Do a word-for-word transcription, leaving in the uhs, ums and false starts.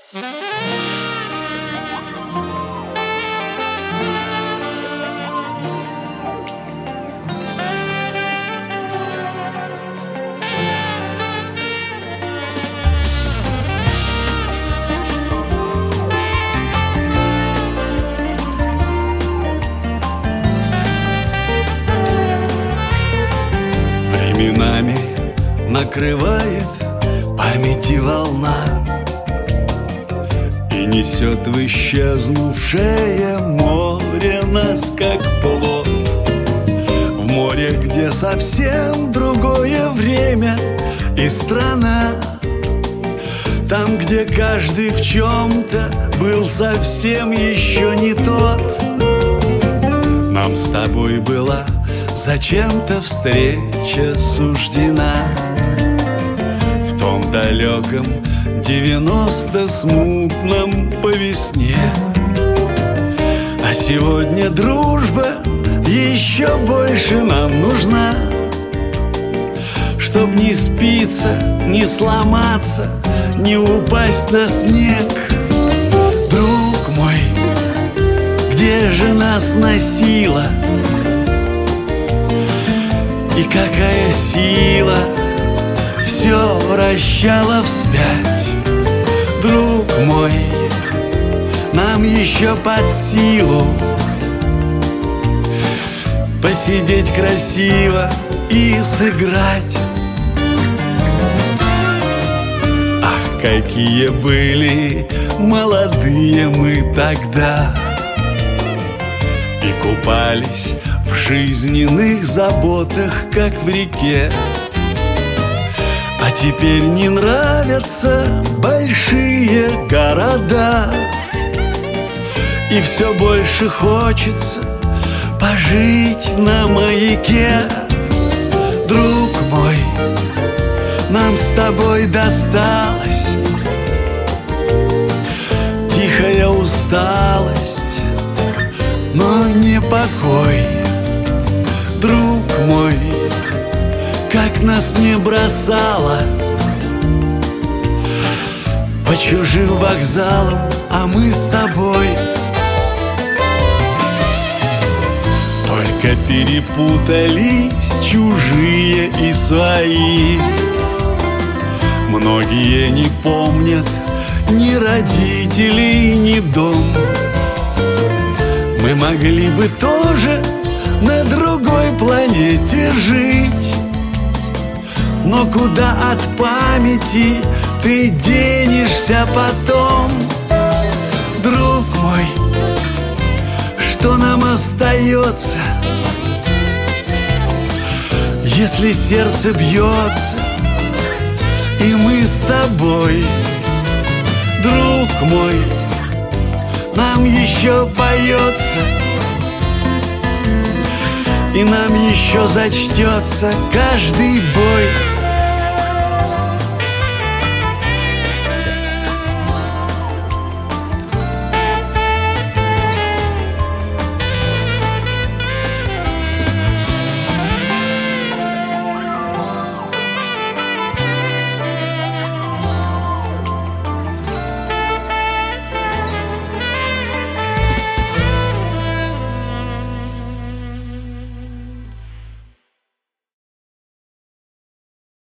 Временами накрывает памяти волна и несет в исчезнувшее море нас, как плот. В море, где совсем другое время и страна, там, где каждый в чем-то был совсем еще не тот. Нам с тобой была зачем-то встреча суждена в том далеком девяносто смутном по весне. А сегодня дружба еще больше нам нужна, чтоб не спиться, не сломаться, не упасть на снег. Друг мой, где же нас носило? И какая сила все вращала вспять. Друг мой, нам еще под силу посидеть красиво и сыграть. Ах, какие были молодые мы тогда, и купались в жизненных заботах, как в реке. А теперь не нравятся большие города, и все больше хочется пожить на маяке. Друг мой, нам с тобой досталась тихая усталость, но не покой. Друг мой, как нас не бросало по чужим вокзалам, а мы с тобой только перепутались чужие и свои. Многие не помнят ни родителей, ни дом. Мы могли бы тоже на другой планете жить, но куда от памяти ты денешься потом? Друг мой, что нам остается, если сердце бьется, и мы с тобой? Друг мой, нам еще поется, и нам еще зачтется каждый бой.